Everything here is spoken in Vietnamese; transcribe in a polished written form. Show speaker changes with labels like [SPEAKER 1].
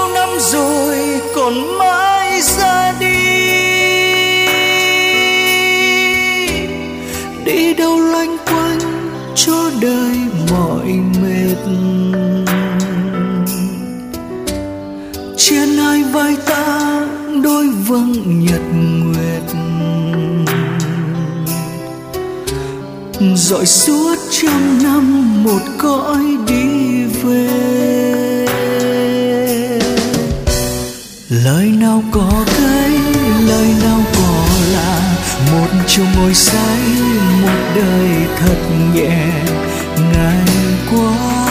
[SPEAKER 1] bao năm rồi còn mãi ra đi, đi đâu loanh quanh cho đời mỏi mệt. Trên hai vai ta đôi vầng nhật nguyệt, dọi suốt trăm năm một cõi đi về. Lời nào có cây, lời nào có là một chiều ngồi say, một đời thật nhẹ ngày qua.